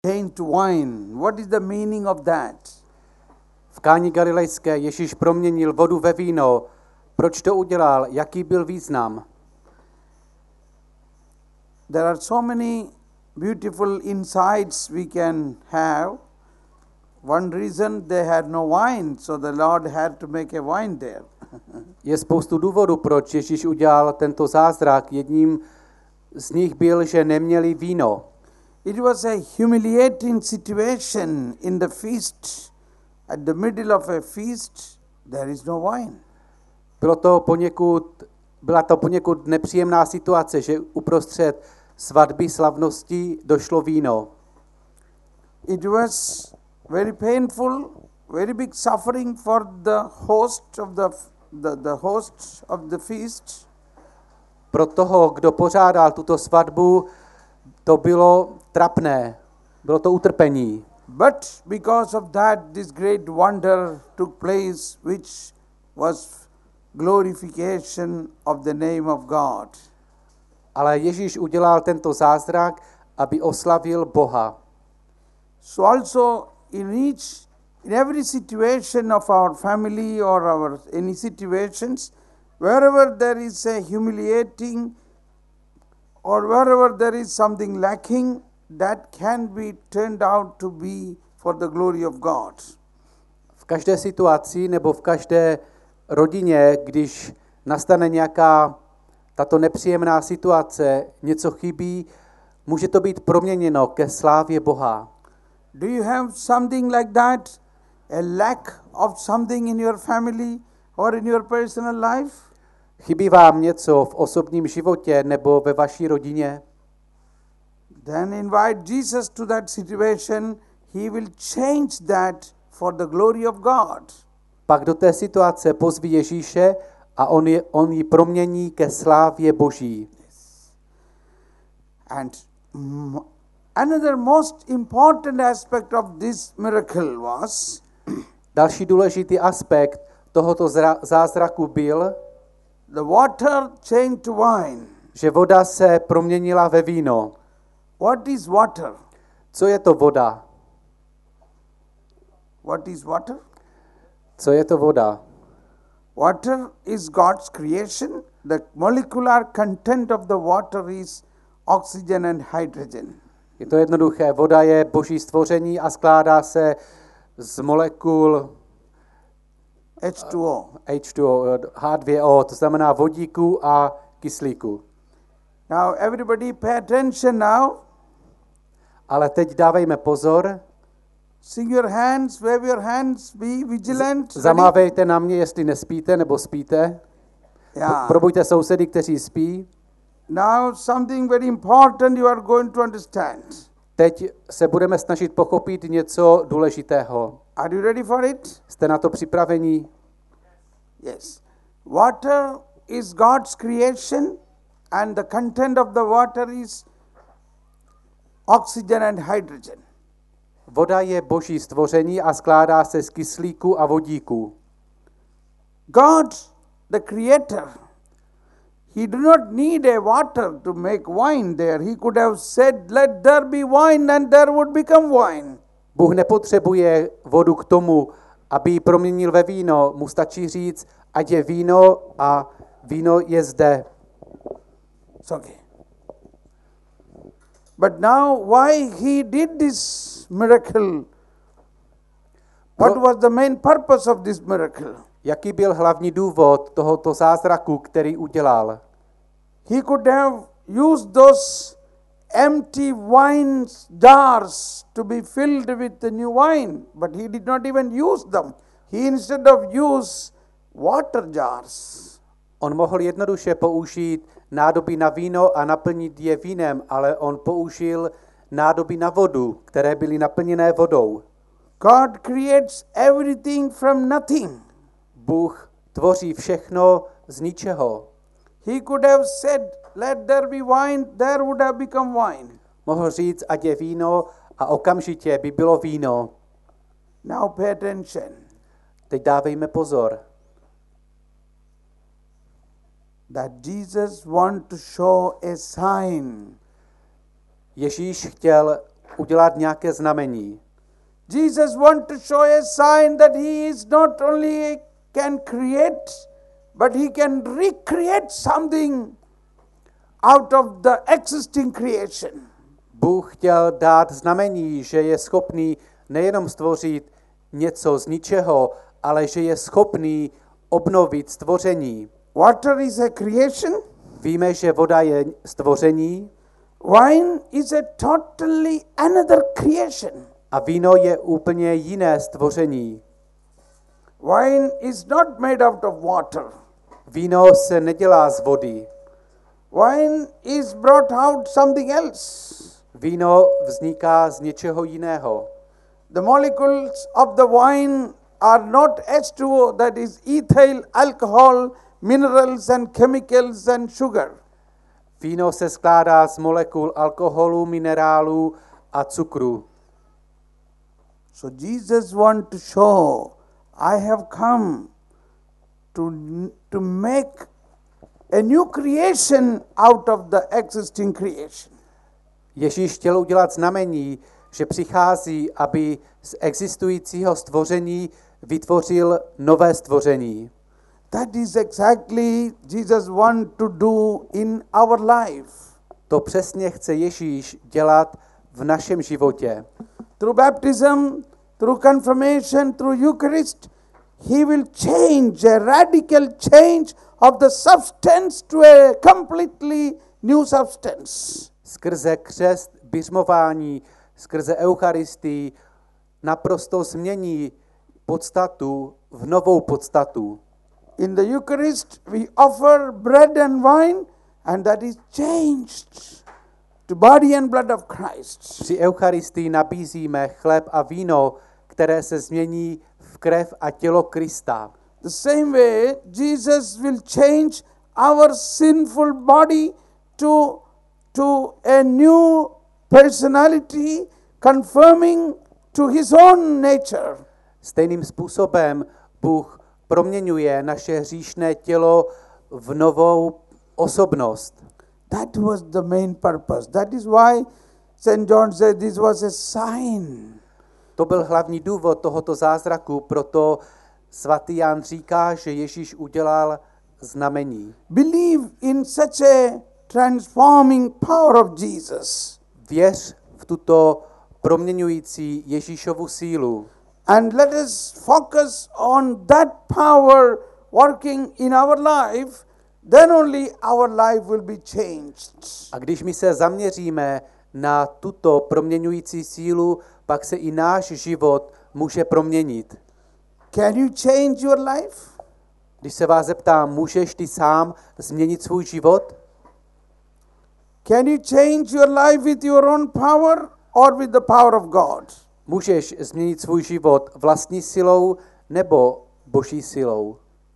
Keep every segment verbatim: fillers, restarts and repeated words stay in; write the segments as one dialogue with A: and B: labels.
A: changed to wine. What is the meaning of that?
B: V Káni Galilejské Ježíš proměnil vodu ve víno. Proč to udělal? Jaký byl význam?
A: There are so many beautiful insights we can have. One reason they had no wine, so the Lord had to make a wine there.
B: Je spoustu důvodů, proč Ježíš udělal tento zázrak. Jedním z nich byl, že neměli víno.
A: It was a humiliating situation in the feast. At the middle of a feast, there is no wine.
B: Bylo to poněkud, byla to poněkud nepříjemná situace, že uprostřed svatby slavnosti došlo víno.
A: It was very painful, very big suffering for the host of the, the, the host of the feast.
B: Pro toho, kdo pořádal tuto svatbu, to bylo trapné, bylo to utrpení.
A: But because of that, this great wonder took place, which was glorification of the name of God.
B: Ale Ježíš udělal tento zázrak, aby oslavil Boha.
A: So also in each, in every situation of our family or our any situations, wherever there is a humiliating or wherever there is something lacking, that can be turned out to be for the glory of God.
B: V každé situaci nebo v každé rodině, když nastane nějaká tato nepříjemná situace, něco chybí, může to být proměněno ke slávě Boha.
A: Do you have something like that? A lack of something in your family or in your personal life?
B: Chybí vám něco v osobním životě nebo ve vaší rodině?
A: Then invite Jesus to that situation. He will change that for the glory of God.
B: Pak do té situace pozví Ježíše a on, je, on ji promění ke slávě Boží.
A: And mm, another most important aspect of this miracle was
B: Další důležitý aspekt tohoto zra, zázraku byl,
A: the water changed to wine.
B: že voda se proměnila ve víno.
A: What is water?
B: Co je to voda?
A: What is water?
B: Co je to voda?
A: Water is God's creation. The molecular content of the water is oxygen and hydrogen.
B: Je to jednoduché. Voda je Boží stvoření a skládá se z molekul
A: H two O.
B: H two O, H two O, to znamená vodíku a kyslíku.
A: Now everybody pay attention now.
B: Ale teď dávejme pozor.
A: Sing your hands, wave your hands, be vigilant.
B: Zamávejte na mě, jestli nespíte nebo spíte.
A: Yeah.
B: Probuďte sousedy, kteří spí.
A: Now something very important you are going to understand.
B: Teď se budeme snažit pochopit něco důležitého.
A: Are you ready for it?
B: Jste na to připraveni?
A: Yes. Water is God's creation and the content of the water is oxygen and hydrogen.
B: Voda je Boží stvoření a skládá se z kyslíku a vodíku.
A: God, the creator, he did not need a water to make wine there. He could have said, let there be wine, and there would become wine.
B: Bůh nepotřebuje vodu k tomu, aby ji proměnil ve víno. Mu stačí říct, ať je víno a víno je zde.
A: It's okay. But now why he did this miracle? What was the main purpose of this miracle?
B: Jaký byl hlavní důvod tohoto zázraku, který udělal?
A: He could have used those empty wine jars to be filled with the new wine, but he did not even use them. He instead of use water jars.
B: On mohl jednoduše použít nádoby na víno a naplnit je vínem, ale on použil nádoby na vodu, které byly naplněné vodou.
A: God creates everything from nothing.
B: Bůh tvoří všechno z ničeho.
A: He could have said, let there be wine, there would have become wine.
B: Mohl říct, ať je víno a okamžitě by bylo víno.
A: Now pay attention.
B: Teď dávejme pozor.
A: That Jesus want to show a sign.
B: Ježíš chtěl udělat nějaké znamení.
A: Jesus want to show a sign that he is not only can create, but he can recreate something out of the existing creation.
B: Bůh chtěl dát znamení, že je schopný nejenom stvořit něco z ničeho, ale že je schopný obnovit stvoření.
A: Water is a creation.
B: Víme, že voda je stvoření
A: Wine is a totally another creation.
B: a víno je úplně jiné stvoření.
A: Wine is not made out of water.
B: Víno se nedělá z vody.
A: Wine is brought out something else.
B: Víno vzniká z něčeho jiného.
A: The molecules of the wine are not H two O, that is ethyl alcohol, minerals and chemicals and sugar.
B: Víno se skládá z molekul alkoholu, minerálů a cukru.
A: So Jesus want to show, I have come to, to make a new creation out of the existing creation.
B: Ježíš chtěl udělat znamení, že přichází, aby z existujícího stvoření vytvořil nové stvoření.
A: That is exactly Jesus want to do in our life.
B: To přesně chce Ježíš dělat v našem životě.
A: Through baptism, through confirmation, through Eucharist, he will change, a radical change of the substance to a completely new substance.
B: Skrze křest, biřmování, skrze Eucharistii naprosto změní podstatu v novou podstatu.
A: In the Eucharist, we offer bread and wine, and that is changed to body and blood of Christ.
B: Při Eucharistii nabízíme chléb a víno, které se změní v krev a tělo Krista.
A: The same way, Jesus will change our sinful body to, to a new personality, confirming to his own nature.
B: Stejným způsobem Bůh proměňuje naše hříšné tělo v novou osobnost.
A: That was the main purpose. That is why Saint John said this was a sign.
B: To byl hlavní důvod tohoto zázraku, proto svatý Jan říká, že Ježíš udělal znamení.
A: Believe in such a transforming power of Jesus.
B: Věř v tuto proměňující Ježíšovu sílu.
A: And let us focus on that power working in our life, then only our life will be changed.
B: A když my se zaměříme na tuto proměňující sílu, pak se i náš život může proměnit.
A: Can you change your life?
B: Když se vás zeptám, můžeš ty sám změnit svůj život?
A: Can you change your life with your own power or with the power of God?
B: Můžeš změnit svůj život vlastní silou nebo boží silou?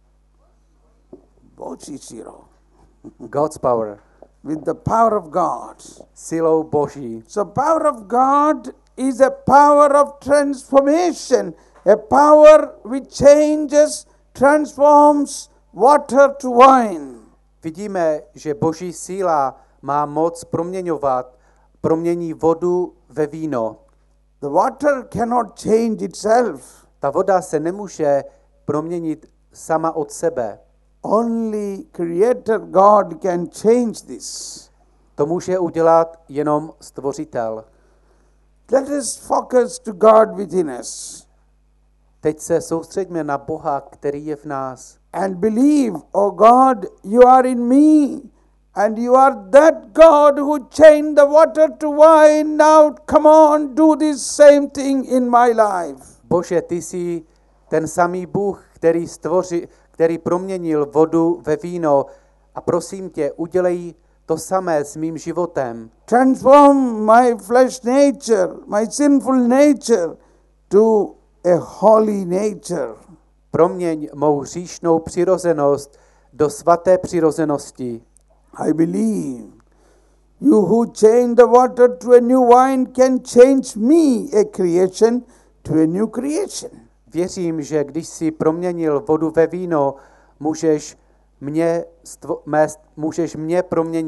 A: Boží silou.
B: God's power.
A: With the power of God.
B: Silou boží.
A: So power of God is a power of transformation, a power which changes, transforms water to wine.
B: Vidíme, že boží síla má moc proměňovat, promění vodu ve víno.
A: The water cannot change itself.
B: Ta voda se nemůže proměnit sama od sebe.
A: Only Creator God can change this.
B: To může udělat jenom Stvořitel.
A: Let us focus to God within us
B: Teď se soustřeďme na Boha, který je v nás.
A: and believe, oh God, you are in me and you are that God who changed the water to wine. Now come on, do this same thing in my life.
B: Bože, ty jsi ten samý Bůh, který stvoři, který proměnil vodu ve víno a prosím tě, udělej to samé s mým životem.
A: Transform my flesh nature, my sinful nature to a holy nature.
B: Proměň mou hříšnou přirozenost do svaté přirozenosti.
A: I believe you who change the water to a new wine can change me, a creation, to a new creation.
B: Věřím, že když jsi proměnil vodu ve víno, můžeš mě, stvo, mé, můžeš mě proměnit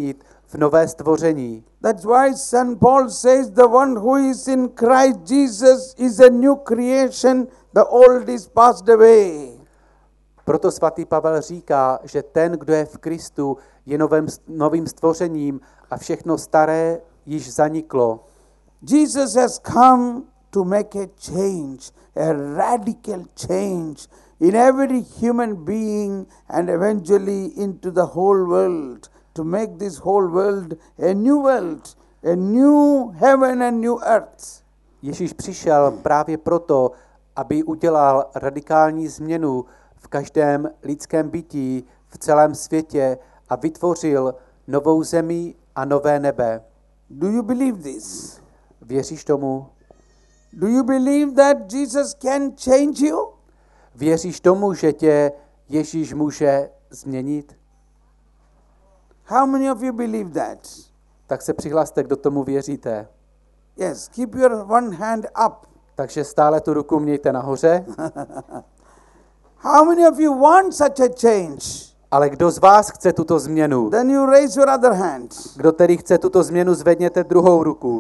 B: v nové stvoření.
A: That's why Saint Paul says the one who is in Christ Jesus is a new creation, the old is passed away.
B: Proto svatý Pavel říká, že ten, kdo je v Kristu, je novým, novým stvořením a všechno staré již zaniklo.
A: Jesus has come to make a change, a radical change in every human being and eventually into the whole world, to make this whole world a new world, a new heaven and new earth.
B: Ježíš přišel právě proto, aby udělal radikální změnu v každém lidském bytí v celém světě a vytvořil novou zemi a nové nebe.
A: Do you believe this?
B: Věříš tomu?
A: Do you believe that Jesus can change you?
B: Věříš tomu, že tě Ježíš může změnit?
A: How many of you believe that?
B: Tak se přihlaste, kdo tomu věříte.
A: Yes, keep your one hand up.
B: Takže stále tu ruku mějte nahoře.
A: How many of you want such a change?
B: Ale kdo z vás chce tuto změnu?
A: Then you raise your other hand.
B: Kdo tedy chce tuto změnu, zvedněte druhou ruku.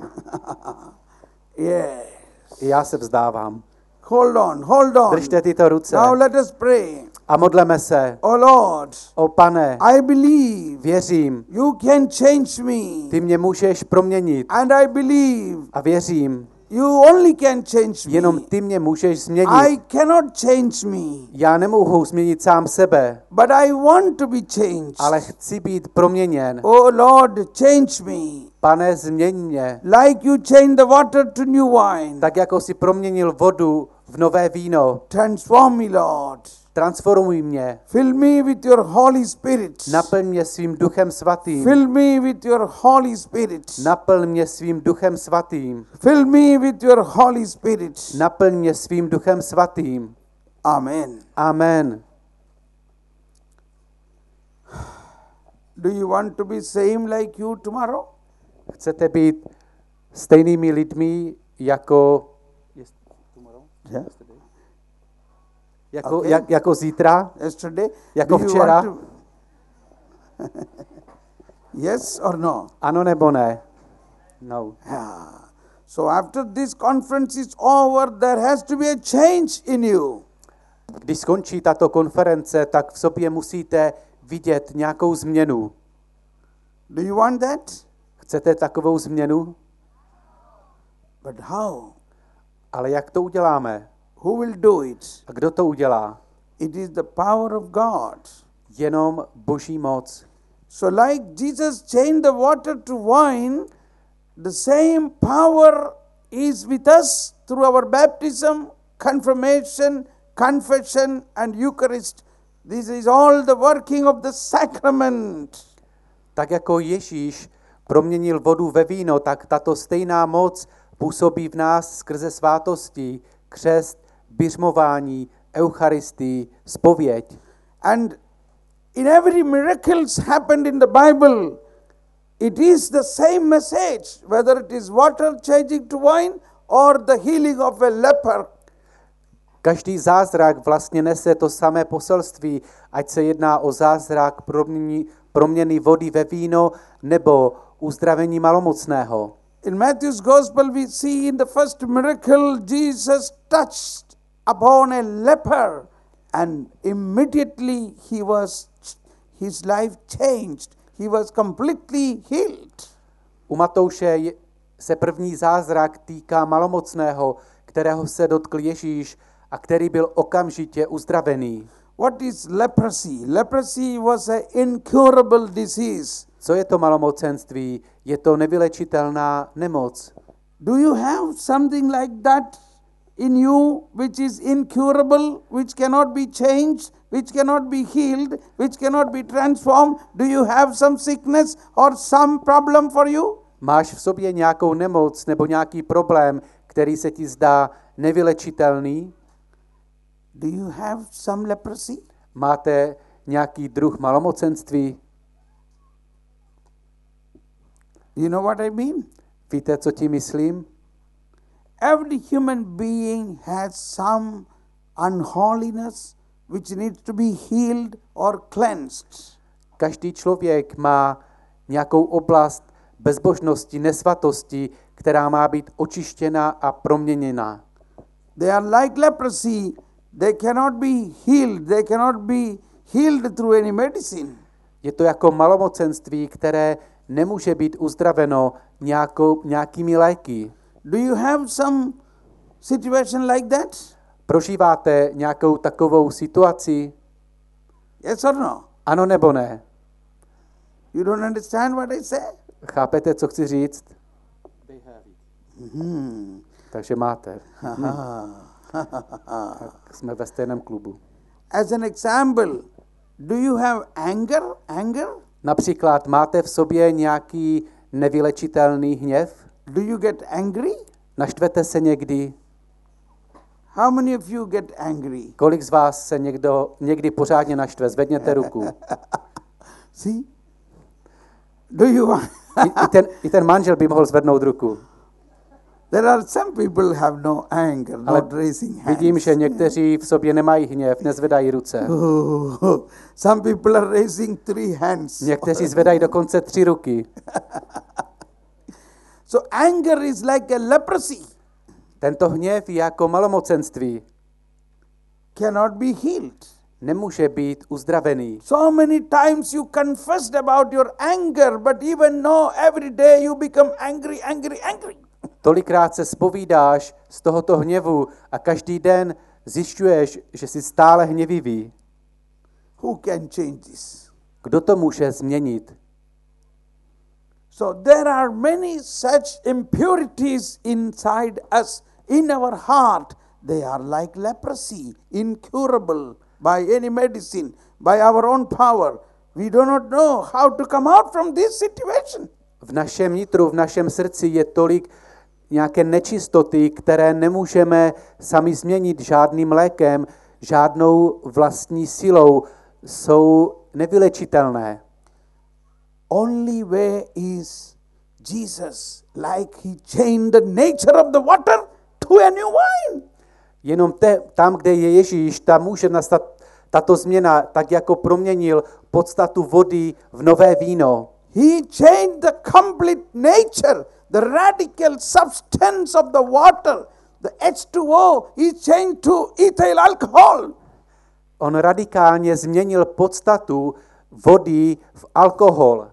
A: Yes.
B: I já se vzdávám.
A: Hold on, hold on.
B: Držte tyto ruce.
A: Now let us pray.
B: A modleme se.
A: Oh Lord,
B: O Pane,
A: I believe
B: věřím,
A: you can change me.
B: ty mě můžeš proměnit.
A: And I believe
B: A věřím,
A: you only can change
B: jenom
A: me.
B: ty mě můžeš změnit.
A: I cannot change me,
B: Já nemohu změnit sám sebe,
A: but I want to be changed.
B: ale chci být proměněn.
A: Oh Lord, change me.
B: Pane, změň mě.
A: Like you changed the water to new wine.
B: Tak jako jsi proměnil vodu v nové víno.
A: Transform me, Lord.
B: Transformuj mě.
A: Fill me with your Holy Spirit.
B: Naplň mě svým duchem svatým.
A: Fill me with your Holy Spirit.
B: Naplň mě svým duchem svatým.
A: Fill me with your Holy Spirit.
B: Naplň mě svým duchem svatým.
A: Amen.
B: Amen.
A: Do you want to be same like you tomorrow?
B: Chcete být stejnými lidmi jako
A: Yeah.
B: jako,
A: Okay.
B: jak, jako zítra?
A: Yesterday?
B: Jako
A: Do you
B: včera?
A: want to- Yes or no?
B: Ano nebo ne? No.
A: Yeah. So after this conference is over, there has to be a change in you.
B: Když skončí tato konference, tak v sobě musíte vidět nějakou změnu.
A: Do you want that?
B: Chcete takovou změnu?
A: But how?
B: Ale jak to uděláme?
A: Who will do it?
B: A kdo to udělá?
A: It is the power of God.
B: Jenom Boží moc.
A: So like Jesus changed the water to wine, the same power is with us through our baptism, confirmation, confession and Eucharist. This is all the working of the sacrament.
B: Tak jako Ježíš proměnil vodu ve víno, tak tato stejná moc působí v nás skrze svátosti, křest, biřmování, eucharistii, zpověď.
A: And in every miracles happened in the Bible, it is the same message, whether it is water changing to wine or the healing of a leper.
B: Každý zázrak vlastně nese to samé poselství, ať se jedná o zázrak proměny, proměny vody ve víno nebo uzdravení malomocného.
A: In Matthew's Gospel, we see in the first miracle, Jesus touched upon a leper, and immediately he was, his life changed. He was completely healed.
B: U Matouše je- se první zázrak týká malomocného, kterého se dotkl Ježíš a který byl okamžitě uzdravený.
A: What is leprosy? Leprosy was an incurable disease.
B: Co je to malomocenství? Je to nevylečitelná nemoc.
A: Do you have something like that in you which is incurable, which cannot be changed, which cannot be healed, which cannot be transformed? Do you have some sickness or some problem for you?
B: Máš v sobě nějakou nemoc nebo nějaký problém, který se ti zdá nevylečitelný?
A: Do you have some leprosy?
B: Máte nějaký druh malomocenství?
A: You know what I mean?
B: Víte, co tím myslím?
A: Every human being has some unholiness which needs to be healed or cleansed.
B: Každý člověk má nějakou oblast bezbožnosti, nesvatosti, která má být očištěna a proměněna.
A: They are like leprosy. They cannot be healed. They cannot be healed through any medicine.
B: Je to jako malomocenství, které nemůže být uzdraveno nějakou, nějakými léky.
A: Do you have some situation like that?
B: Prožíváte nějakou takovou situaci?
A: Yes or no?
B: Ano nebo ne?
A: You don't understand what I say?
B: Chápete, co chci říct?
A: Hmm.
B: Takže máte.
A: Aha.
B: Tak jsme ve stejném klubu.
A: As an example, do you have anger? Anger?
B: Například máte v sobě nějaký nevylečitelný hněv?
A: Do you get angry?
B: Naštvete se někdy?
A: How many of you get angry?
B: Kolik z vás se někdo, někdy pořádně naštve? Zvedněte ruku.
A: See? Do you want?
B: I, i, ten, I ten manžel by mohl zvednout ruku.
A: There are some people have no anger,
B: Ale
A: not raising hands.
B: vidím, že někteří v sobě nemají hněv, nezvedají ruce.
A: Oh, some people are raising three hands.
B: Někteří zvedají dokonce tři ruky.
A: So anger is like a leprosy.
B: Tento hněv je jako malomocenství.
A: Cannot be healed.
B: Nemůže být uzdravený.
A: So many times you confessed about your anger, but even though every day you become angry, angry, angry.
B: Tolikrát se zpovídáš z tohoto hněvu a každý den zjišťuješ, že jsi stále hněvivý.
A: Who can change this?
B: Kdo to může změnit?
A: So there are many such impurities inside us, in our heart. They are like leprosy, incurable by any medicine, by our own power. We do not know how to come out from this situation.
B: V našem nitru, v našem srdci je tolik nějaké nečistoty, které nemůžeme sami změnit žádným lékem, žádnou vlastní silou, jsou nevylečitelné.
A: Only way is Jesus, like he changed the nature of the water to a new wine.
B: Jenom te, tam, kde je Ježíš, tam může nastat tato změna, tak jako proměnil podstatu vody v nové víno.
A: He changed the complete nature, the radical substance of the water, the H two O, he changed to ethyl alcohol.
B: On radikálně změnil podstatu vody v alkohol.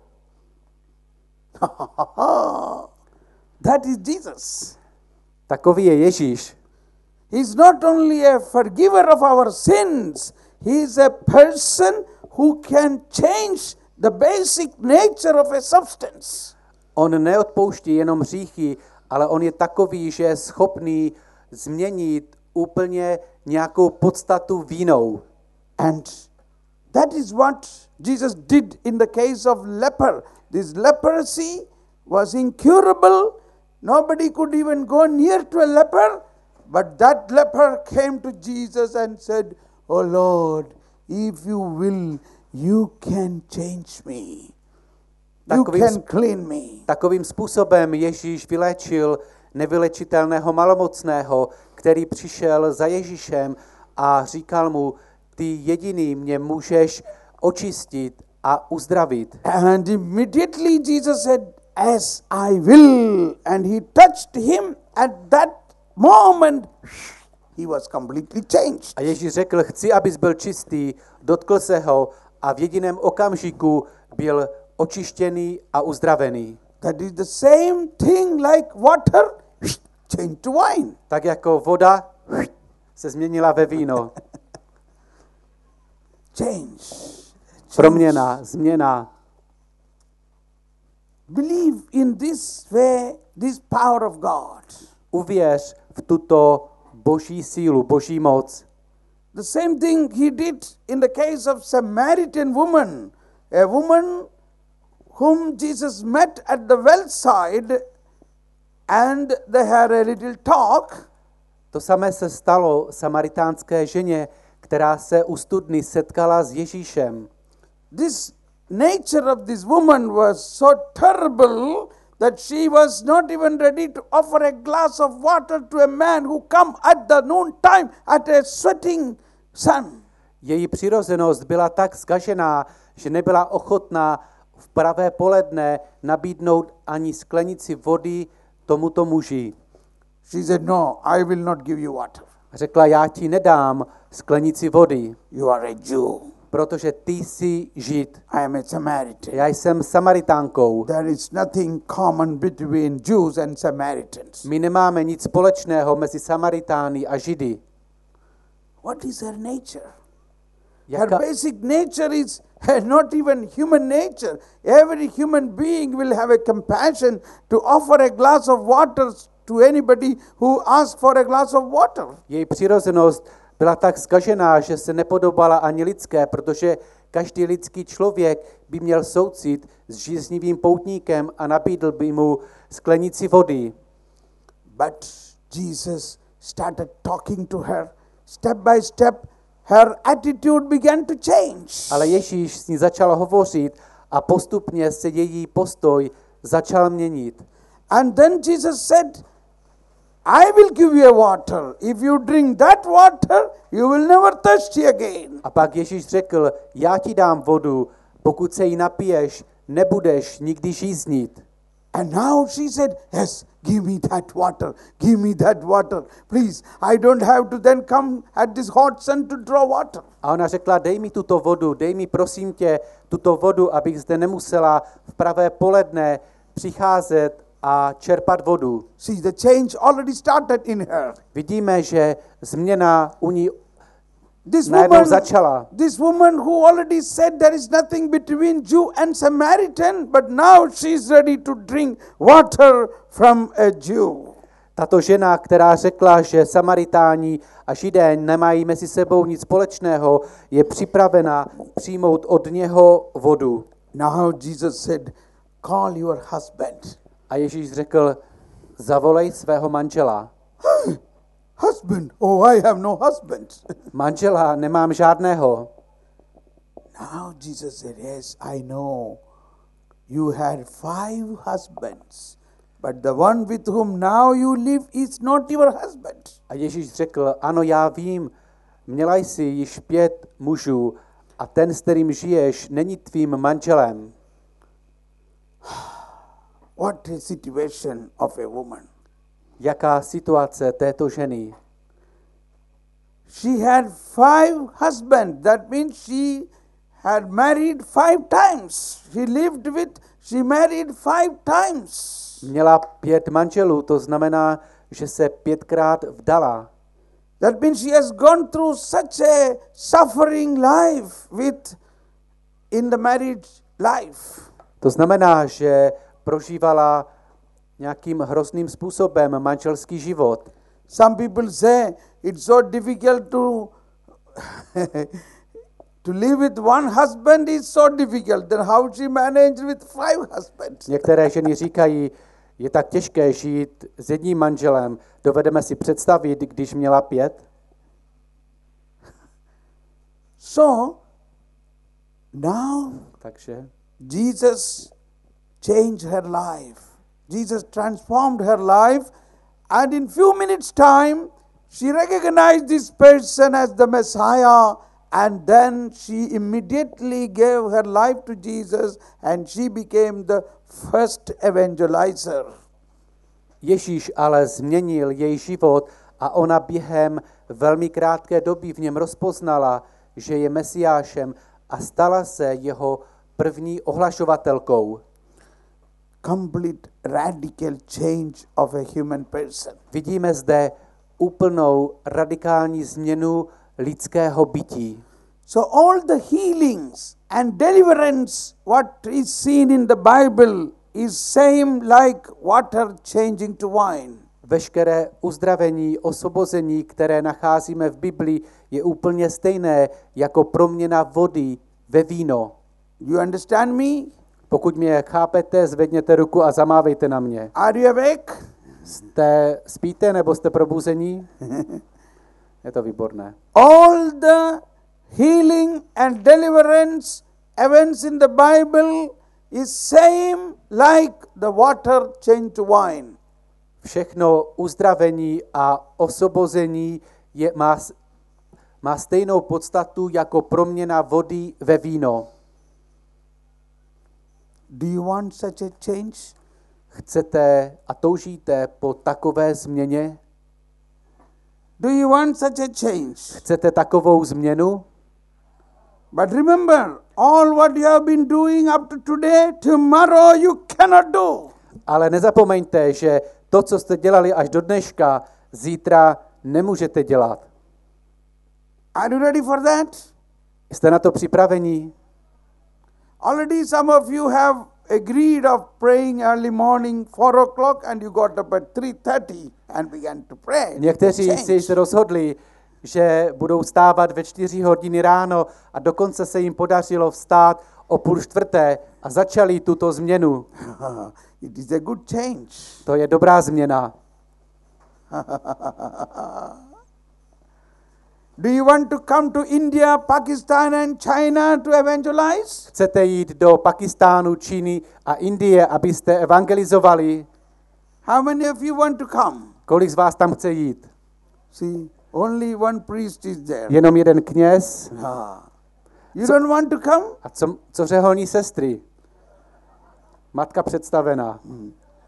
A: That is Jesus.
B: Takový je Ježíš.
A: He's not only a forgiver of our sins, he is a person who can change the basic nature of a substance.
B: On neodpouští jenom hříchy, ale on je takový, že je schopný změnit úplně nějakou podstatu vínou.
A: And that is what Jesus did in the case of leper. This leprosy was incurable. Nobody could even go near to a leper. But that leper came to Jesus and said, "Oh Lord, if you will, you can change me. You
B: Takovým,
A: can clean me."
B: takovým způsobem Ježíš vylečil nevylečitelného malomocného, který přišel za Ježíšem a říkal mu, ty jediný mě můžeš očistit a uzdravit.
A: And immediately Jesus said, "As I will." And he touched him at that moment. He was completely changed.
B: A Ježíš řekl, chci, abys byl čistý, dotkl se ho a v jediném okamžiku byl očištěný a uzdravený.
A: That is the same thing like water changed to wine.
B: Tak jako voda se změnila ve víno.
A: Change.
B: Proměna, změna.
A: Believe in this way, this power of God.
B: Uvěř v tuto boží sílu, boží moc.
A: The same thing he did in the case of Samaritan woman, a woman whom Jesus met at the well side, and they had a little talk.
B: To samé se stalo samaritánské ženě, která se u studny setkala s Ježíšem.
A: This nature of this woman was so terrible that she was not even ready to offer a glass of water to a man who come at the noon time at a sweating sun.
B: Její přirozenost byla tak zkažená, že nebyla ochotná v pravé poledne nabídnout ani sklenici vody tomuto muži.
A: She said, no, I will not give you water.
B: Řekla, já ti nedám sklenici vody,
A: You are a Jew.
B: protože ty jsi Žid.
A: I am a Samaritan.
B: Já jsem Samaritánkou.
A: There is nothing common between Jews and Samaritans.
B: My nemáme nic společného mezi Samaritány a Židy.
A: What is her nature? Her
B: Jaka,
A: basic nature is not even human nature. Every human being will have a compassion to offer a glass of water to anybody who asks for a glass of water.
B: její přirozenost byla tak zkažená, že se nepodobala ani lidské, protože každý lidský člověk by měl soucit s žíznivým poutníkem a nabídl by mu sklenici vody.
A: But Jesus started talking to her. Step by step, her attitude began to change.
B: Ale Ježíš s ní začal hovořit a postupně se její postoj začal měnit.
A: And then Jesus said, I will give you a water. If you drink that water, you will never thirsty again.
B: A pak Ježíš řekl, já ti dám vodu, pokud se jí napiješ, nebudeš nikdy žíznit.
A: And now she said, yes, give me that water. Give me that water. Please, I don't have to then come at this hot sun to draw water.
B: A ona řekla, dej mi tuto vodu, dej mi prosím tě tuto vodu, abych zde nemusela v pravé poledne přicházet a čerpat vodu.
A: See, the change already started in her.
B: Vidíme, že změna u ní
A: This
B: najednou
A: woman,
B: začala.
A: this woman who already said there is nothing between Jew and Samaritan, but now she is ready to drink water from a Jew.
B: Tato žena, která řekla, že Samaritáni a Židé nemají mezi sebou nic společného, je připravena přijmout od něho vodu.
A: Now Jesus said, call your husband.
B: A Ježíš řekl, zavolej svého manžela.
A: Husband? Oh, I have no husband.
B: Manžela, nemám žádného.
A: Now Jesus said, yes, I know. You had five husbands, but the one with whom now you live is not your husband.
B: A Ježíš řekl, ano, já vím, měla jsi již pět mužů a ten, s kterým žiješ, není tvým manželem.
A: What a situation of a woman.
B: Jaká situace této ženy?
A: She had five husbands. That means she had married five times. She lived with, she married five times.
B: Měla pět manželů, to znamená, že se pětkrát vdala.
A: That means she has gone through such a suffering life with in the married life.
B: To znamená, že prožívala nějakým hrozným způsobem manželský život.
A: Some people say it's so difficult to to live with one husband is so difficult. Then how she managed with five husbands?
B: Některé ženy říkají, je tak těžké žít s jedním manželem. Dovedeme si představit, když měla pět?
A: So now
B: Takže
A: Jesus changed her life. Jesus transformed her life, and in few minutes time she recognized this person as the Messiah, and then she immediately gave her life to Jesus and she became the first evangelizer.
B: Ježíš ale změnil její život a ona během velmi krátké doby v něm rozpoznala, že je Mesiášem a stala se jeho první ohlašovatelkou.
A: Complete radical change of a human person.
B: Vidíme zde úplnou radikální změnu lidského bytí.
A: So all the healings and deliverance what is seen in the Bible is same like water changing to wine.
B: Veškeré uzdravení, osvobození, které nacházíme v Biblii, je úplně stejné jako proměna vody ve víno.
A: You understand me?
B: Pokud mě chápete, zvedněte ruku a zamávejte na mě.
A: Are you awake?
B: Jste, spíte nebo jste probuzení? Je to výborné.
A: All the healing and deliverance events in the Bible is same like the water changed to wine.
B: Všechno uzdravení a osvobození je, má, má stejnou podstatu jako proměna vody ve víno.
A: Do you want such a change?
B: Chcete a toužíte po takové změně?
A: Do you want such a change?
B: Chcete takovou změnu?
A: But remember, all what you have been doing up to today, tomorrow you cannot do.
B: Ale nezapomeňte, že to, co jste dělali až do dneška, zítra nemůžete dělat.
A: Are you ready for that?
B: Jste na to připraveni?
A: Already some of you have agreed of praying early morning, four o'clock, and you got up at three thirty and began to pray.
B: Někteří si se rozhodli, že budou stávat ve čtyři hodiny ráno a dokonce se jim podařilo vstát o půl čtvrté a začali tuto změnu.
A: It is a good change.
B: To je dobrá změna.
A: Do you want to come to India, Pakistan and China to evangelize?
B: Chcete jít do Pakistánu, Číny a Indie, abyste evangelizovali?
A: How many of you want to come?
B: Kolik z vás tam chce jít?
A: See, only one priest is there.
B: Jenom jeden kněz.
A: Ah. You don't want to come?
B: A co, co řeholní sestry? Matka představená.
A: Hmm.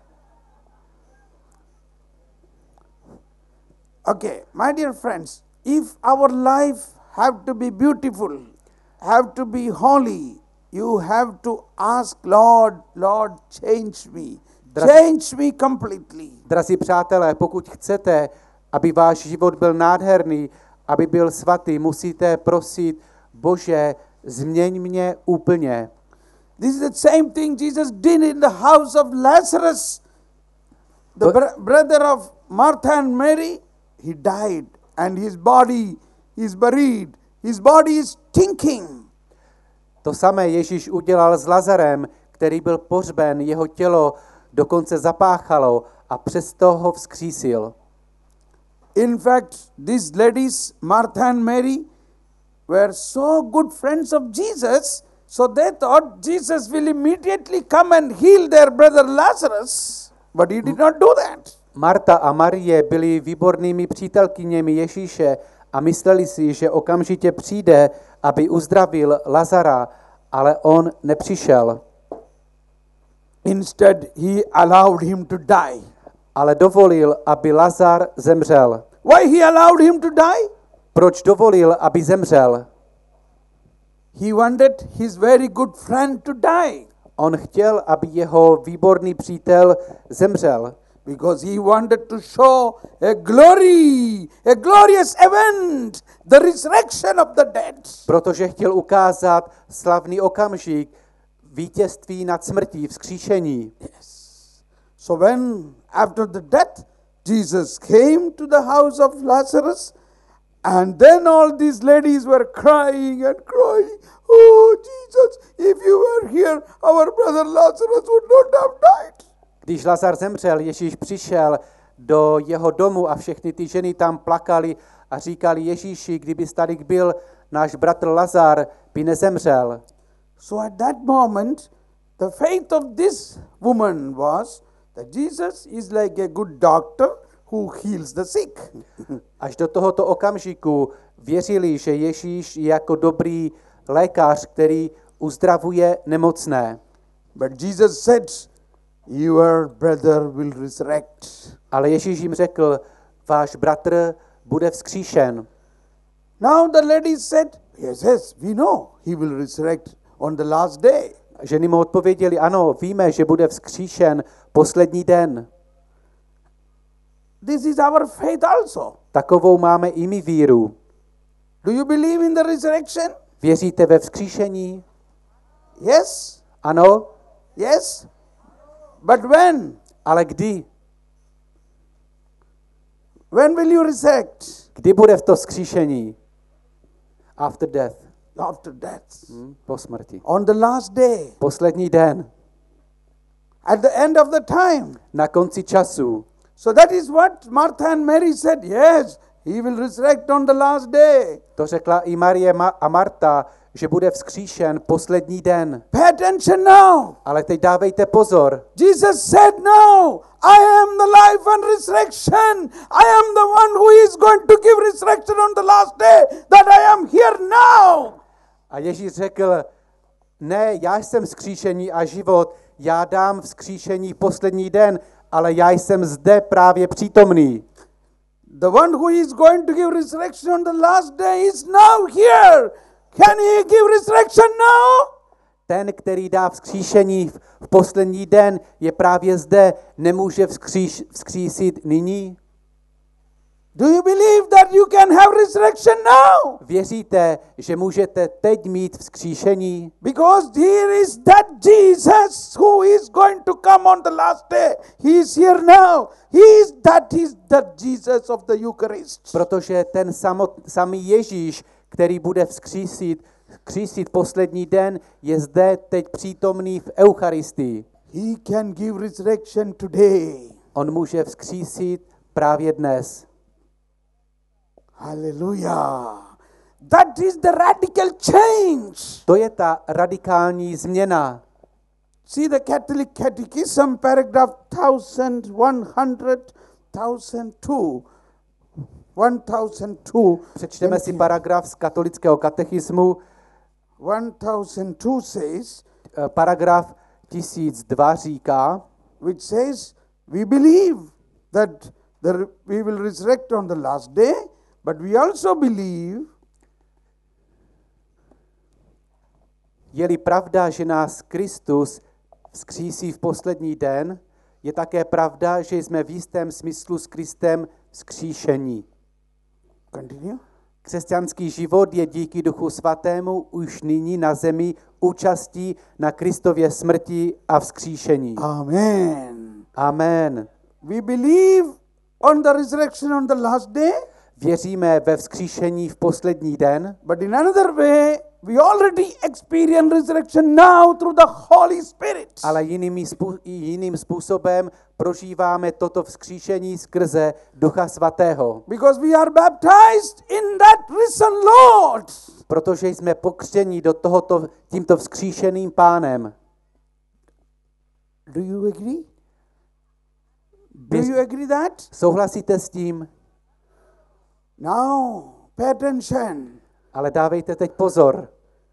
A: Okay, my dear friends, if our life have to be beautiful, have to be holy, you have to ask Lord, Lord, change me. Change me completely.
B: Drazí přátelé, pokud chcete, aby váš život byl nádherný, aby byl svatý, musíte prosit, Bože, změň mě úplně.
A: This is the same thing Jesus did in the house of Lazarus. The br- brother of Martha and Mary, he died and his body is buried. His body is stinking.
B: To samé Ježíš udělal s Lazarem, který byl pohřben, jeho tělo dokonce zapáchalo a přesto ho vzkřísil.
A: In fact, these ladies, Martha and Mary, were so good friends of Jesus, so they thought Jesus will immediately come and heal their brother Lazarus, but he did not do that.
B: Marta a Marie byly výbornými přítelkyněmi Ježíše a mysleli si, že okamžitě přijde, aby uzdravil Lazara, ale on nepřišel.
A: Instead, he allowed him to die.
B: Ale dovolil, aby Lazar zemřel.
A: Why he allowed him to die?
B: Proč dovolil, aby zemřel?
A: He wanted his very good friend to die.
B: On chtěl, aby jeho výborný přítel zemřel.
A: Because he wanted to show a glory, a glorious event, the resurrection of the dead.
B: Protože chtěl ukázat slavný okamžik vítězství nad smrtí, vzkříšení.
A: Yes. So when after the death Jesus came to the house of Lazarus, and then all these ladies were crying and crying, "Oh Jesus, if you were here, our brother Lazarus would not have died."
B: Když Lazar zemřel, Ježíš přišel do jeho domu a všechny ty ženy tam plakali a říkali Ježíši, kdyby tady byl náš bratr Lazar, by nezemřel.
A: So at that moment, the faith of this woman was that Jesus is like a good doctor who heals the sick.
B: Až do tohoto okamžiku věřili, že Ježíš je jako dobrý lékař, který uzdravuje nemocné.
A: But Jesus said, your brother will resurrect.
B: Ale Ježíš jim řekl, váš bratr bude vzkříšen.
A: Now the ladies said, yes, yes, we know he will resurrect on the last day.
B: Ženy mu odpověděli, ano, víme, že bude vzkříšen poslední den.
A: This is our faith also.
B: Takovou máme i my víru.
A: Do you believe in the resurrection?
B: Věříte ve vzkříšení?
A: Yes.
B: Ano.
A: Yes. But when?
B: Ale kdy?
A: When will you resurrect?
B: Kdy bude v to vzkříšení? After death.
A: After death.
B: Hmm, po smrti.
A: On the last day.
B: Poslední den.
A: At the end of the time.
B: Na konci času.
A: So that is what Martha and Mary said. Yes, he will resurrect on the last day.
B: To řekla i Marie a Marta, že bude vzkříšen poslední den.
A: Pay attention now.
B: Ale teď dávejte pozor.
A: Jesus said, no, I am the life and resurrection. I am the one who is going to give resurrection on the last day, that I am here now.
B: A Ježíš řekl, ne, já jsem vzkříšení a život, já dám vzkříšení v poslední den, ale já jsem zde právě přítomný.
A: The one who is going to give resurrection on the last day is now here. Can he give resurrection now?
B: Ten, který dá vzkříšení v v poslední den, je právě zde, nemůže vzkříš, vzkřísit nyní.
A: Do you believe that you can have resurrection now?
B: Věříte, že můžete teď mít vzkříšení?
A: Because here is that Jesus who is going to come on the last day. He is here now. He is that is that Jesus of the Eucharist.
B: Protože ten samot, samý Ježíš, který bude vzkřísit, vzkřísit poslední den, je zde teď přítomný v Eucharistii.
A: He can give resurrection today.
B: On může vzkřísit právě dnes.
A: Hallelujah. That is the radical change.
B: To je ta radikální změna.
A: See the Catholic Catechism, paragraph eleven hundred, thousand two. one thousand two.
B: Přečteme si paragraf z katolického katechismu.
A: one thousand two says,
B: Eh, Paragraf tisíc dva říká,
A: which says, we believe that the, we will resurrect on the last day, but we also believe
B: je-li pravda, že nás Kristus vzkřísí v poslední den, je také pravda, že jsme v jistém smyslu s Kristem vzkříšení.
A: continue.
B: Křesťanský život je díky Duchu Svatému už nyní na zemi účastí na Kristově smrti a vzkříšení.
A: Amen.
B: Amen.
A: We believe on the resurrection on the last day,
B: Věříme ve vzkříšení v poslední den,
A: but in another way, we already experience resurrection now through the Holy Spirit.
B: ale jiným, spů- jiným způsobem prožíváme toto vzkříšení skrze Ducha Svatého.
A: Because we are baptized in that risen Lord.
B: Protože jsme pokřtěni do tohoto, tímto vzkříšeným Pánem.
A: Do you agree? Do
B: Věř-
A: you agree that?
B: Souhlasíte s tím?
A: Now, pay attention.
B: Ale dávejte teď pozor.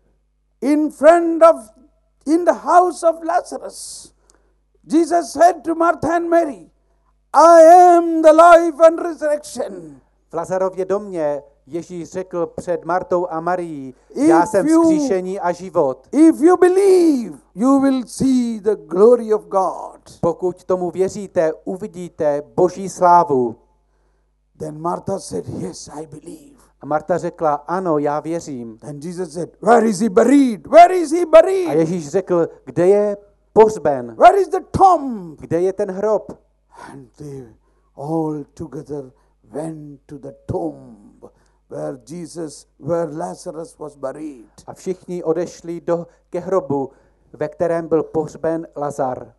A: In front of, in the house of Lazarus, Jesus said to Martha and Mary, I am the life and resurrection.
B: V Lazarově domě Ježíš řekl před Martou a Marií,
A: If
B: já jsem
A: you-
B: vzkříšení a život.
A: If you believe, you will see the glory of God.
B: Pokud tomu věříte, uvidíte Boží slávu.
A: Then Martha said, yes, I believe.
B: A Marta řekla, ano, já věřím.
A: Then Jesus said, where is he buried? Where is he
B: A
A: buried?
B: Ježíš řekl, kde je pohřben?
A: Where is the tomb?
B: Kde je ten hrob?
A: And they all together went to the tomb where Jesus, where Lazarus was buried.
B: A všichni odešli do, ke hrobu, ve kterém byl pohřben Lazar.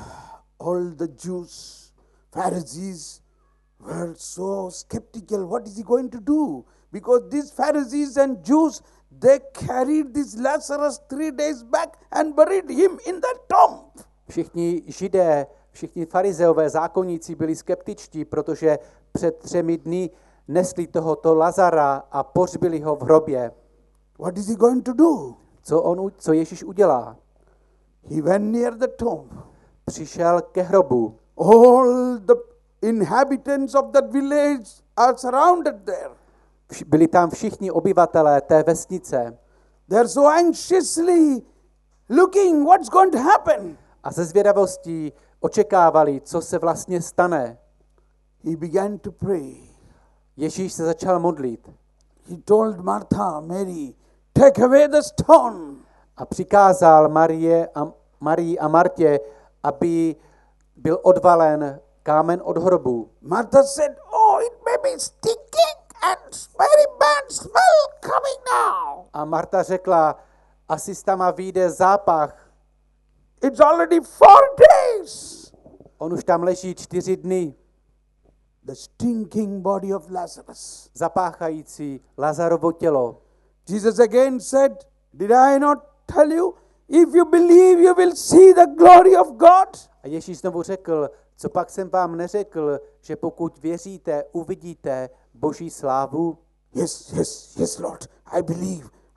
A: All the Jews, Pharisees were so skeptical. What is he going to do? Because these Pharisees and Jews, they carried this Lazarus three days back and buried him in that tomb.
B: Všichni židé, všichni farizeové, zákonníci byli skeptičtí, protože před třemi dny nesli tohoto Lazara a pohřbili ho v hrobě.
A: What is he going to do?
B: Co, on, u- co Ježíš udělá?
A: He went near the tomb.
B: Přišel ke hrobu.
A: All the inhabitants of that village are surrounded there.
B: Vš- Byli tam všichni obyvatelé té vesnice
A: They are so anxiously looking what's going to happen.
B: a ze zvědavostí očekávali, co se vlastně stane.
A: He began to pray.
B: Ježíš se začal modlit
A: He told Martha, Mary, take away the stone.
B: a přikázal Marie a, Marii a Martě, aby byl odvalen kámen od hrobu.
A: Martha said, oh, it may be stinking and very bad smell coming now.
B: A Marta řekla, asi z tam vyjde zápach.
A: It's already four days.
B: On už tam leží čtyři dny,
A: The stinking body of Lazarus.
B: zapáchající Lazarovo tělo.
A: Jesus again said, did I not tell you, if you believe, you will see the glory of God?
B: A Ježíš znovu řekl, co pak jsem vám neřekl, že pokud věříte, uvidíte Boží slávu?
A: Yes, yes, yes, Lord. I believe.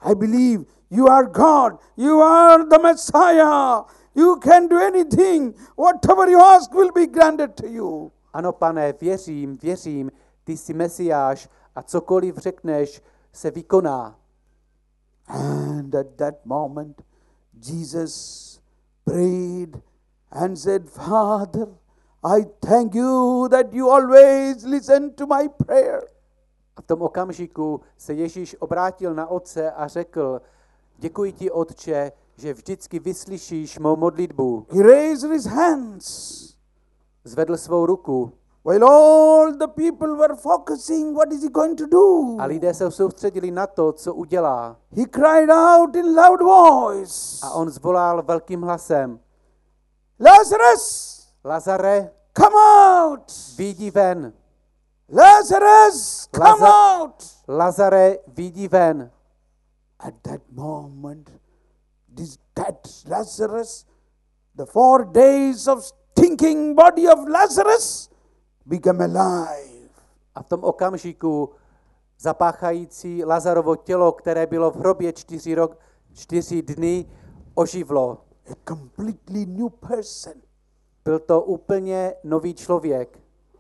A: I believe you are God. You are the Messiah. You can do anything. Whatever you ask will be granted to you.
B: Ano, Pane, věřím, věřím, ty jsi Mesiáš a cokoliv řekneš, se vykoná.
A: And at that moment, Jesus prayed and said, Father, I thank you that you always listen to my prayer.
B: A v tom okamžiku se Ježíš obrátil na Otce a řekl, děkuji ti, Otče, že vždycky vyslyšíš mou modlitbu.
A: He raised his hands.
B: Zvedl svou ruku.
A: While all the people were focusing, what is he going to do?
B: A lidé se soustředili na to, co udělá.
A: He cried out in loud voice.
B: A on zvolal velkým hlasem.
A: Lazarus,
B: Lazare,
A: come out.
B: vyjdi ven.
A: Lazarus, come
B: Laza-
A: out.
B: Lazare, vyjdi ven.
A: At that moment, this dead Lazarus, the four days of stinking body of Lazarus became alive.
B: A v tom okamžiku zapáchající Lazarovo tělo, které bylo v hrobě čtyři, rok, čtyři dny, oživlo.
A: A completely new person.
B: Byl to úplně nový člověk.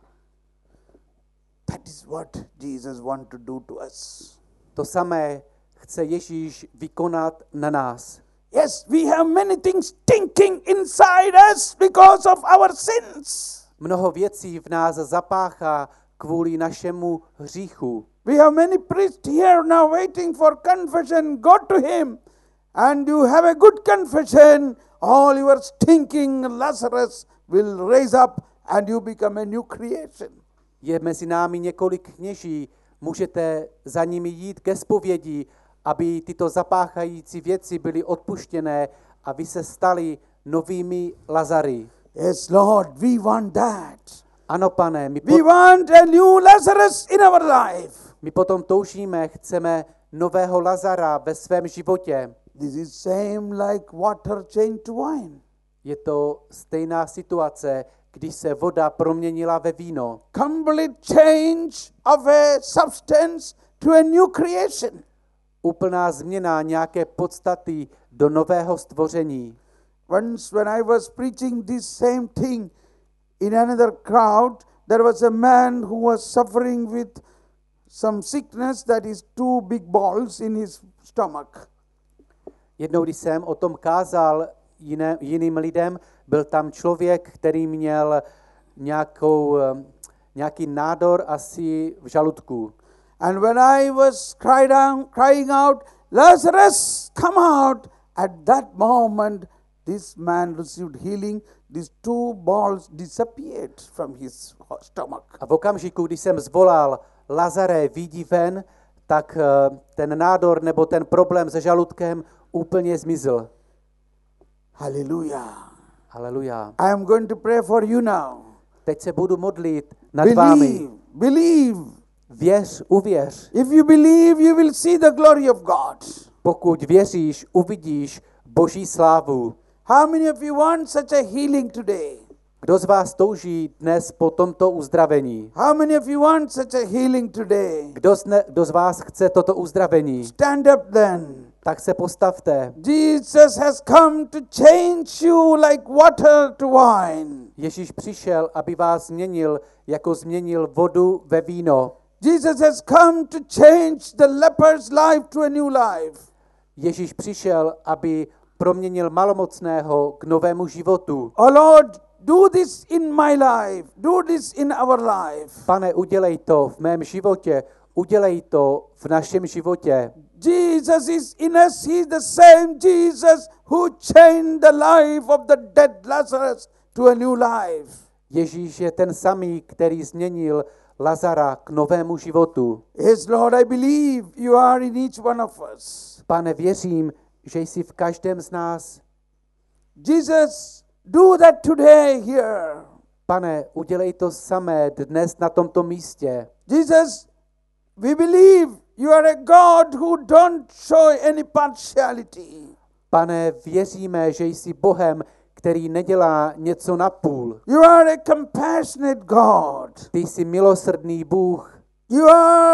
A: That is what Jesus wants to do to us.
B: To samé chce Ježíš vykonat na nás.
A: Yes, we have many things stinking inside us because of our sins.
B: Mnoho věcí v nás zapáchá kvůli našemu hříchu.
A: We have many priests here now waiting for confession. Go to him and you have a good confession. All your stinking Lazarus will raise up and you become a new creation.
B: Je mezi námi několik kněží, můžete za nimi jít ke zpovědi, aby tyto zapáchající věci byly odpuštěné a vy se stali novými Lazary.
A: Yes, Lord, we want that.
B: Ano, Pane, my,
A: We
B: po,
A: want a new Lazarus in our life.
B: my potom toužíme, chceme nového Lazara ve svém životě.
A: This is same like water changed to wine.
B: Je to stejná situace, když se voda proměnila ve víno.
A: Complete change of a substance to a new creation.
B: Úplná změna nějaké podstaty do nového stvoření.
A: Once when I was preaching this same thing in another crowd, there was a man who was suffering with some sickness that is two big balls in his stomach.
B: Jednou, když jsem o tom kázal jiné, jiným lidem, byl tam člověk, který měl nějakou, eh, nějaký nádor asi v žaludku.
A: And when I was cried out, crying out, Lazarus, come out, at that moment this man received healing. These two balls disappeared from his stomach.
B: A v okamžiku, kdy jsem zvolal Lazare, vyjdi ven, tak eh, ten nádor nebo ten problém se žaludkem úplně zmizel.
A: Hallelujah.
B: Haleluja.
A: I am going to pray for you now.
B: Teď se budu modlit nad vámi.
A: Believe, believe.
B: Věř, uvěř.
A: If you believe, you will see the glory of God.
B: Pokud věříš, uvidíš Boží slávu.
A: How many of you want such a healing today?
B: Kdo z vás touží dnes po tomto uzdravení?
A: How many of you want such a healing today?
B: Kdo z, ne, kdo z vás chce toto uzdravení?
A: Stand up then.
B: Tak se postavte.
A: Jesus has come to change you like water to wine.
B: Ježíš přišel, aby vás změnil, jako změnil vodu ve víno.
A: Jesus has come to change the leper's life to a new life.
B: Ježíš přišel, aby proměnil malomocného k novému životu.
A: Oh Lord, do this in my life. Do this in our life.
B: Pane, udělej to v mém životě, udělej to v našem životě.
A: Jesus is in us. He is the same Jesus who changed the life of the dead Lazarus to a new life.
B: Ježíš je ten samý, který změnil Lazara k novému životu.
A: Yes, Lord, I believe you are in each one of us.
B: Pane, věřím, že jsi v každém z nás.
A: Jesus, do that today here.
B: Pane, udělej to samé dnes na tomto místě.
A: Jesus, we believe you are a God who don't show any partiality.
B: Pane, věříme, že jsi Bohem, který nedělá něco na půl.
A: You are a compassionate God.
B: Ty jsi milosrdný Bůh.
A: You are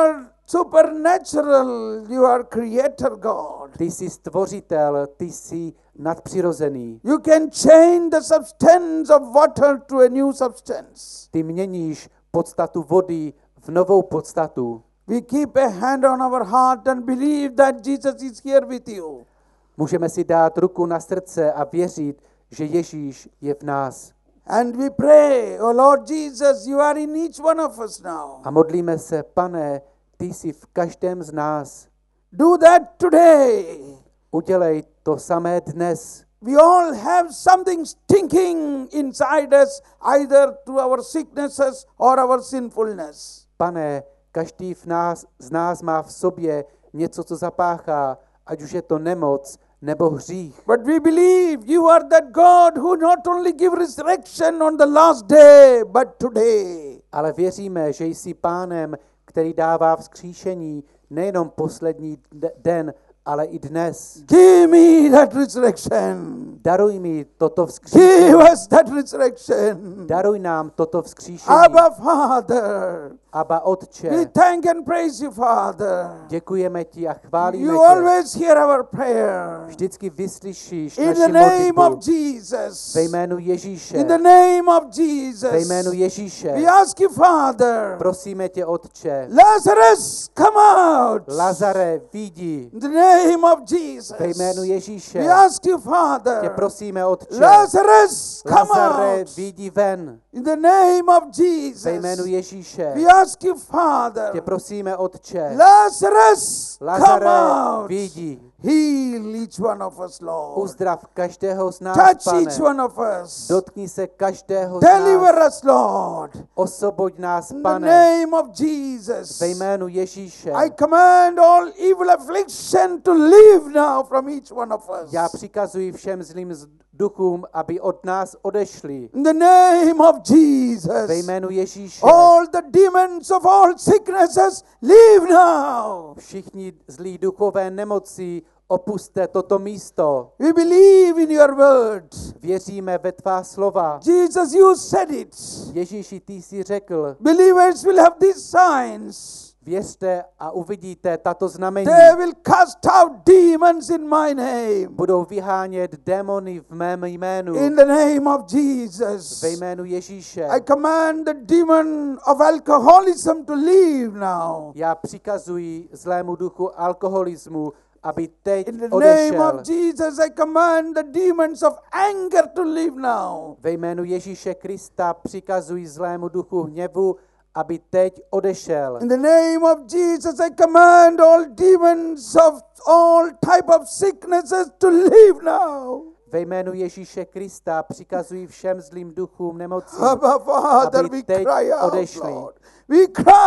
A: supernatural, you are creator God.
B: Ty jsi stvořitel, ty jsi nadpřirozený.
A: You can change the substance of water to a new substance.
B: Ty měníš podstatu vody v novou podstatu.
A: We keep a hand on our heart and believe that Jesus is here with you.
B: Můžeme si dát ruku na srdce a věřit, že Ježíš je v nás.
A: And we pray, oh Lord Jesus, you are in each one of us now.
B: A modlíme se, Pane, ty jsi v každém z nás.
A: Do that today.
B: Udělej to samé dnes.
A: We all have something stinking inside us, either through our sicknesses or our sinfulness.
B: Pane, každý v nás, z nás má v sobě něco, co zapáchá, ať už je to nemoc nebo hřích.
A: But we believe you are that God who not only give resurrection on the last day, but today.
B: Ale věříme, že jsi Pánem, který dává vzkříšení nejenom poslední d- den, ale i dnes.
A: Give me that resurrection.
B: Daruj mi toto vzkříšení.
A: Give us that resurrection.
B: Daruj nám toto vzkříšení.
A: Abba, Father.
B: Abba, Otče,
A: We thank and praise you, Father.
B: děkujeme ti a chválíme
A: You
B: tě.
A: always hear our prayer.
B: Vždycky vyslyšíš
A: In
B: naši
A: the name
B: modlitbu.
A: of Jesus.
B: Ve jménu Ježíše.
A: In the name of Jesus.
B: Ve jménu Ježíše.
A: We ask you, Father.
B: Prosíme tě, Otče.
A: Lazarus, come out.
B: Lazare, vyjdi.
A: In the name of Jesus.
B: Ve jménu Ježíše.
A: We ask you,
B: Tě
A: Father.
B: prosíme, Otče.
A: Lazarus, come
B: Lazare,
A: out.
B: vyjdi ven.
A: In the name of Jesus.
B: Ve jménu Ježíše.
A: We ask you, Father.
B: Tě prosíme, Otče.
A: Lazarus, come
B: Lazare,
A: out.
B: vyjdi.
A: Heal each one of us, Lord.
B: Uzdrav každého z nás,
A: Touch
B: Pane.
A: each one of us.
B: Dotkni se každého z
A: Deliver
B: nás.
A: us, Lord.
B: Osoboď nás,
A: In the
B: Pane.
A: name of Jesus.
B: Ve jménu Ježíše.
A: I command all evil affliction to leave now from each one of us.
B: Já přikazuji všem zlým z- duchům, aby od nás odešli.
A: In the name of Jesus.
B: Ve jménu Ježíše.
A: All the demons of all sicknesses leave now.
B: Všichni zlí duchové nemoci, opuste toto místo.
A: We believe in your word.
B: Věříme ve tvá slova.
A: Jesus, you said it.
B: Ježíši, ty jsi řekl,
A: Believers will have these signs.
B: věřte a uvidíte tato znamení.
A: They will cast out demons in my name.
B: Budou vyhánět démony v mém jménu.
A: In the name of Jesus.
B: Ve jménu Ježíše.
A: I command the demon of alcoholism to leave now.
B: Já přikazuji zlému duchu alkoholismu, aby teď
A: In the name
B: odešel.
A: of Jesus, I command the demons of anger to leave now.
B: Ve jménu Ježíše Krista přikazuji zlému duchu hněvu, aby teď odešel.
A: In the name of Jesus, I command all demons of all type of sicknesses to leave now.
B: Ve jménu Ježíše Krista přikazuji všem zlým duchům nemocí,
A: Abba, Father,
B: aby
A: we
B: teď
A: cry out,
B: odešli.
A: Lord. We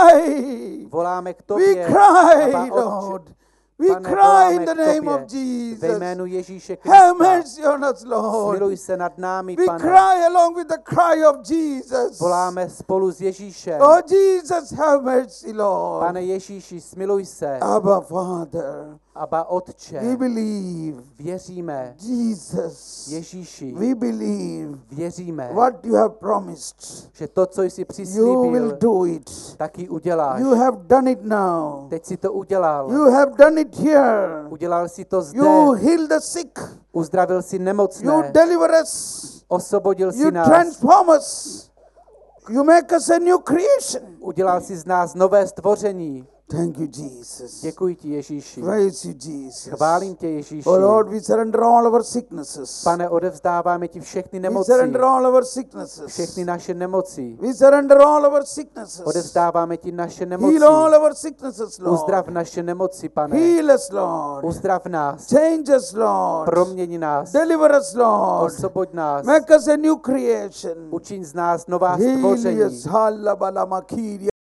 A: cry.
B: Voláme k
A: We
B: tobě,
A: cry,
B: Abba,
A: Lord.
B: Otče.
A: We
B: Pane,
A: cry
B: voláme
A: in the
B: k
A: name
B: tobě.
A: of
B: Ve
A: Jesus.
B: jménu Ježíše
A: Have
B: Krista.
A: mercy on us, Lord.
B: Smiluj se nad námi,
A: We
B: Pane.
A: cry along with the cry of Jesus.
B: Voláme spolu s Ježíšem.
A: Oh, Jesus, have mercy, Lord.
B: Pane Ježíši, smiluj se.
A: Abba, Father,
B: Abba,
A: we
B: Otče,
A: believe.
B: věříme.
A: Jesus,
B: Ježíši,
A: we believe
B: věříme,
A: what you have promised.
B: že to, co jsi
A: You will
B: přislíbil,
A: do it.
B: taky uděláš.
A: You have done it now.
B: Teď si to udělal.
A: You have done it here.
B: Udělal si to zde.
A: You heal the sick.
B: Uzdravil si
A: You
B: nemocné.
A: deliver us.
B: Osvobodil si
A: You
B: nás.
A: transform us. You make us a new creation.
B: Udělal si z nás nové stvoření.
A: Thank you, Jesus.
B: Děkuji ti, Ježíši.
A: Praise you, Jesus.
B: Chválím tě, Ježíši.
A: Oh Lord, we surrender all our sicknesses.
B: Pane, odevzdáváme ti všechny
A: We
B: nemoci.
A: surrender all our sicknesses.
B: Všechny naše nemoci.
A: We surrender all our sicknesses.
B: Odevzdáváme ti naše nemoci.
A: Heal all our sicknesses, Lord.
B: Uzdrav naše nemoci, Pane.
A: Heal us, Lord.
B: Uzdrav nás.
A: Change us, Lord.
B: Proměni nás.
A: Deliver us, Lord.
B: Osvoboď nás.
A: Make us a new creation.
B: Učiň z nás nová
A: Heal
B: stvoření.
A: us, halabalamakiria.